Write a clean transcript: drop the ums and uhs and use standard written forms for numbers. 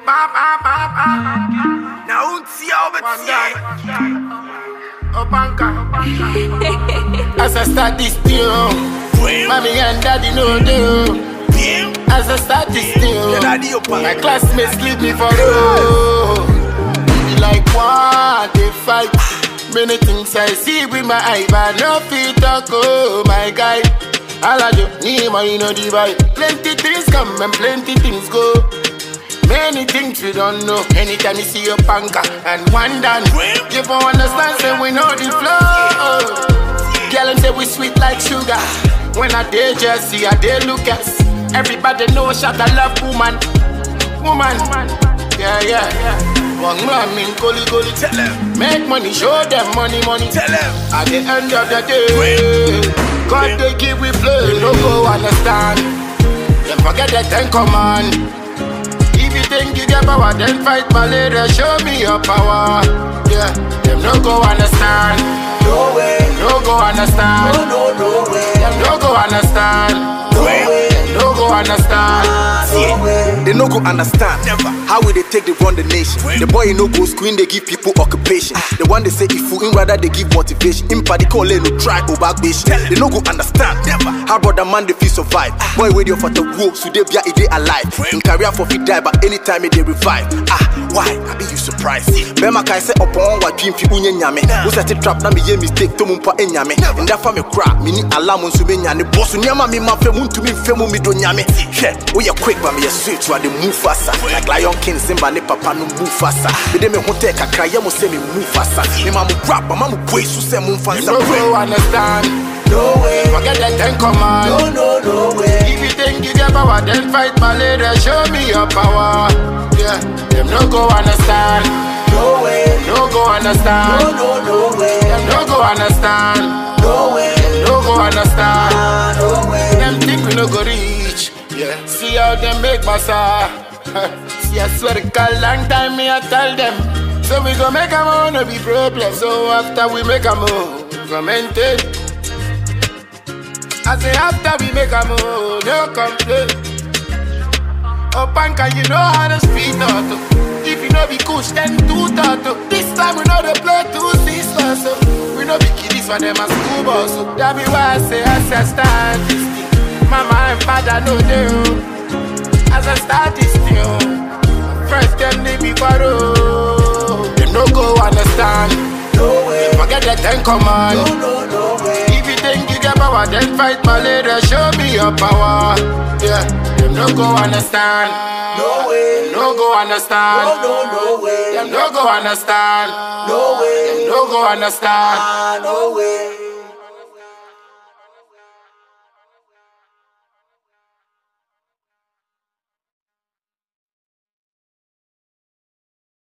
Now see how As I start this deal, mommy and daddy know deal. As I start this deal, my classmates leave me for road. Be like what they fight. Many things I see with my eye, but no fit talk. Oh my guy, all I do need money, no divide. Plenty things come and plenty things go. Many things we don't know. Anytime you see your banker and one done, you don't understand, say we know the flow. Girl, them say we sweet like sugar. When I dare just see, I dare look at. Everybody know shot I love woman. Yeah. One man mean gully. Tell them. Make money, show them money. Tell them. At the end of the day, God they give we play. They no go understand. Then forget the 10 command. If you think you get power, then fight malaria. Show me your power. Yeah, them no go understand. No way. No go understand. No way. Them no go understand. No way. No go understand. No way. They no go understand. Never. How will they take they run the nation? The boy no go screen, they give people occupation. The one they say if you in rather they give motivation. In particular no try go back bitch. They no go understand. Never. How brother man they feel survive. Boy wait for the war, so they be a day alive. In career for fit die, but anytime they revive. Why? I be you surprised. Bema kai say upon what dream fi unye nyame. Who set it trap na me ye mistake to mumpa enyame. And that for me crack, me ni alarm on so many and the boss nyama me ma fe muntu mi fe mu mi do nyame. We are quick but me a sweet to the move faster. Like Lion King Simba ne papa no move faster. Me de me hote kakra ye mo say me move faster. Me ma mu rap, ma mu boy so say move faster. No go understand. No way. Forget the 10 command. No way. If you think you get power, then fight malaria. Show me your power. Yeah, them no go understand. No way. No go understand. No way. Them no go understand. No way. No go understand. No way. Them think we no go reach. Yeah, see how them make massa. See, I swear to God, long time me I tell them. So we go make a move, no be problem. So after we make a move, we go maintain. I say after we make a move, no complain. Banker, you know how to speed out. If you know be kush, then do that. This time we know they play 2 sisters. We know be kiddies for them as school boss. That be why I say I stand this thing. Mama and father know they. As I start this thing, first them they be borrow. Them no go understand. No way. They forget the 10 command. No way. If you think you get power, then fight malaria. Show me your power. Yeah, them no go understand. No way. No go understand. No way. Them no go understand. No way. Them no go understand. No way.